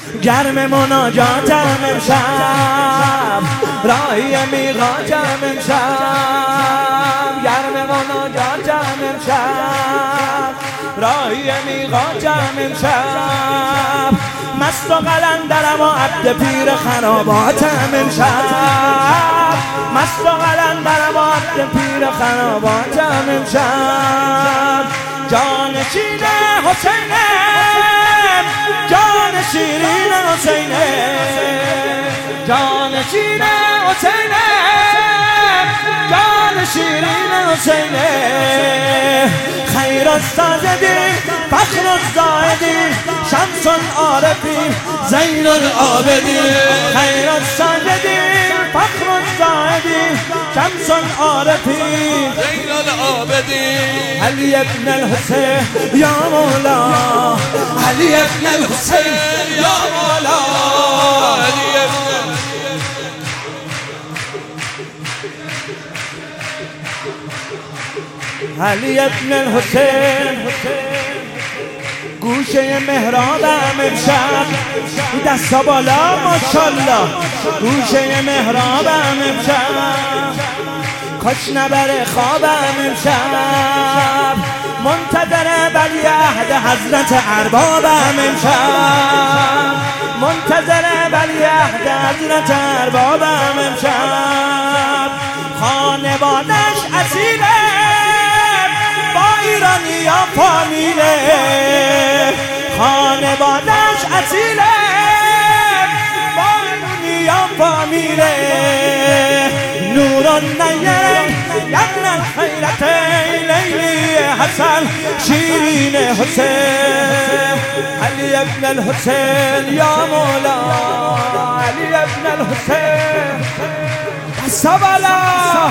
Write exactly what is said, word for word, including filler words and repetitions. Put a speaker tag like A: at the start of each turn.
A: گرم مناجاتم امشب، راهی میقاتم امشب، گرم مناجاتم امشب، راهی میقاتم امشب، مست و قلندرم و عبد پیر خراباتم امشب، مست و قلندرم و عبد پیر خراباتم امشب، جانشین حسینم، جان شیرین حسینم، جانشین حسینم، جان شیرین حسینم، خیر الساجدی فخر الزاهدی شمس العارفی زین العابدی، خیر الساجدی فخر الزاهدی شمس العارفی
B: زین العابدی،
A: علی ابن الحسین یا مولا، علی ابن الحسین یا مولا،
B: علی ابن
A: علی ابن الحسین، گوشه محرابم امشب، دستا بالا ماشالله، گوشه محرابم امشب، کاش نبره خوابم امشب، منتظر ولیعهد حضرت اربابم امشب، منتظر ولیعهد حضرت اربابم امشب، خانوادش اصیله با ایرانی یا فامیله، خانوادش اصیله با ایرانی یا فامیله، نور النیر یبن الخیرتین لیلی حسن شیرین حسین، علی ابن الحسین یا مولا، علی ابن الحسین سبلا.